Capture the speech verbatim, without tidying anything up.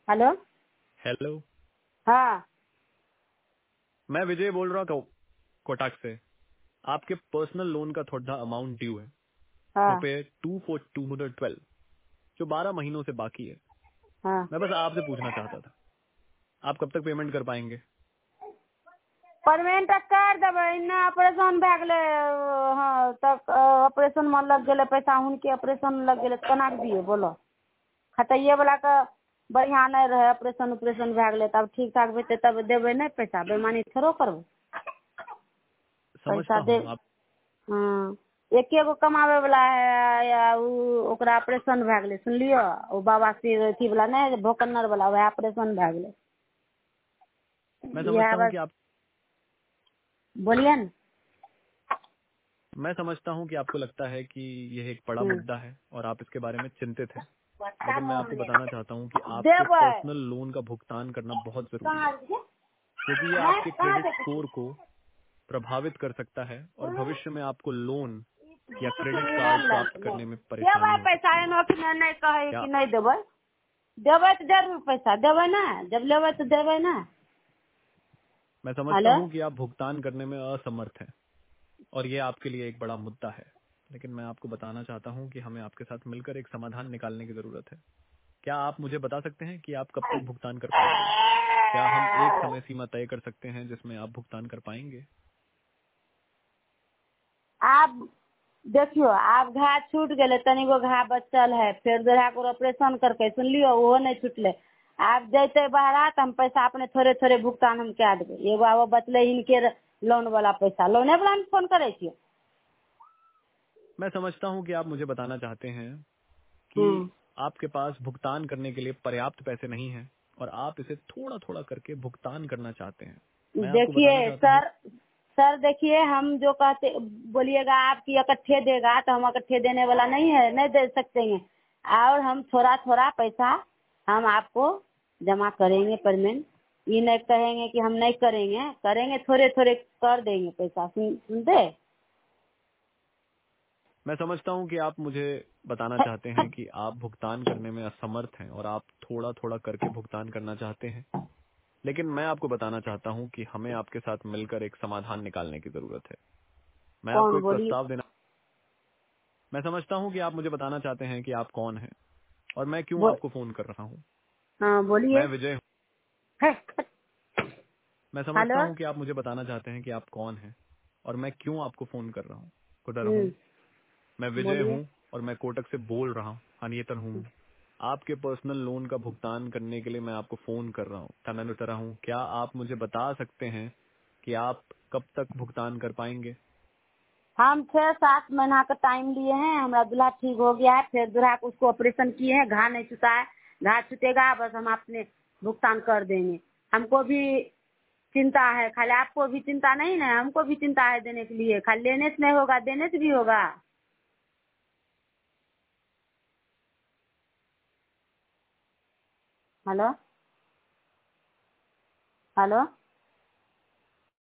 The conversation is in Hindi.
हेलो। हेलो। हाँ मैं विजय बोल रहा हूँ कोटक से। आपके पर्सनल लोन का थोड़ा अमाउंट ड्यू है, हाँ रुपए two four two hundred twelve, जो बारह महीनों से बाकी है। हाँ। मैं बस आपसे पूछना चाहता था, आप कब तक पेमेंट कर पाएंगे? पेमेंट कर देबै, इन्ने ऑपरेशन भए गेलै। हाँ तब ऑपरेशन में लग गेलै पैसा, हुनके ऑपरेशन में लग गेलै तऽ केना के दियै बोलो। खटाइए वाला के बढ़िया नहीं रहे, ऑपरेशन ऑपरेशन भए गेलै तब ठीक ठाक भेटै तब देबै नहीं पैसा, बेईमानी थोड़ो करबै। पैसा समझता दे। हूँ आप। हाँ एके गो कमाबे वाला है, या उ ओकरा ऑपरेशन भए गेलै सुनलियो। ओ बाबा सिर अथी वाला नहीं, भोकनर वाला, वह ऑपरेशन भए गेलै। मैं इएह समझता हूँ बस कि आप बोलिए न। मैं समझता हूँ कि आपको लगता है कि यह एक बड़ा हम्म। मुद्दा है और आप इसके बारे में चिंतित हैं। लेकिन मैं आपको बताना चाहता हूँ कि आपके देबै। पर्सनल लोन का भुगतान करना बहुत जरूरी कहाँ है, दीजिए? क्योंकि यह हैं? आपके कहाँ क्रेडिट देखे थे? स्कोर को प्रभावित कर सकता है और भविष्य में आपको लोन या क्रेडिट कार्ड प्राप्त करने में परेशानी देबै हो पैसा, सकती है। एनो कि नहीं नहीं कहे क्या कि नहीं देबै। देबै तो जरूर पैसा देबै ना, जब लेबै तो देबै ना। मैं समझता हेलो। हूं कि आप भुगतान करने में असमर्थ हैं और ये आपके लिए एक बड़ा मुद्दा है, लेकिन मैं आपको बताना चाहता हूं कि हमें आपके साथ मिलकर एक समाधान निकालने की जरूरत है। क्या आप मुझे बता सकते हैं कि आप कब तक भुगतान कर पाएंगे? क्या हम एक समय सीमा तय कर सकते हैं जिसमें आप भुगतान कर पाएंगे? आप देखियो, आप घा छूट गेलै, तनिगो घा बचल है, फिर दूसरा को ऑपरेशन करके सुनलियो ओहो नहीं छूटले। आप जैते बहरा तो हम पैसा अपने थोड़े थोड़े भुगतान हम कए देबै। एगो आबो बचले हिनके लोन वाला पैसा, लोने वाला में फोन करे छियै। मैं समझता हूं कि आप मुझे बताना चाहते हैं कि हम्म। आपके पास भुगतान करने के लिए पर्याप्त पैसे नहीं हैं और आप इसे थोड़ा थोड़ा करके भुगतान करना चाहते हैं। मैं आपको बताना देखिए चाहता हूँ। सर, सर देखिए हम जो कहते बोलिएगा आपकी इकट्ठे देगा तो हम इकट्ठे देने वाला नहीं है, नहीं दे सकते हैं। और हम थोड़ा थोड़ा पैसा हम आपको जमा करेंगे पेमेंट। ये नहीं कहेंगे कि हम नहीं करेंगे, करेंगे थोड़े थोड़े कर देंगे पैसा। सुन सुनते। मैं समझता हूं कि आप मुझे बताना चाहते हैं कि आप भुगतान करने में असमर्थ हैं और आप थोड़ा थोड़ा करके भुगतान करना चाहते हैं, लेकिन मैं आपको बताना चाहता हूं कि हमें आपके साथ मिलकर एक समाधान निकालने की जरूरत है। मैं आपको कौन एक बोलिए? प्रस्ताव देना मैं समझता हूं कि आप मुझे बताना चाहते हैं कि आप कौन हैं और मैं क्यों बो, आपको फोन कर रहा हूं। हाँ बोलिए। मैं विजय हूं। मैं समझता हेलो। हूं कि आप मुझे बताना चाहते हैं कि आप कौन हैं और मैं क्यों आपको फोन कर रहा हूं। कुडर हूं। हम्म। मैं विजय बोलिए। हूं और मैं कोटक से बोल रहा हूं। अनियतर हूं। आपके पर्सनल लोन का भुगतान करने के लिए मैं आपको फोन कर रहा हूँ, तनन तरह हूँ। क्या आप मुझे बता सकते हैं कि आप कब तक भुगतान कर पाएंगे? हम छह सात महीना का टाइम लिए हैं, हमारा दूल्हा ठीक हो गया है, फिर दूल्हा को उसको ऑपरेशन किए हैं, घा नहीं छूटा है। घा छूटेगा बस हम अपने भुगतान कर देंगे। हमको भी चिंता है, खाली आपको भी चिंता नहीं ना, हमको भी चिंता है देने के लिए। खाली लेने से नहीं होगा, देने से भी होगा। हेलो। हेलो।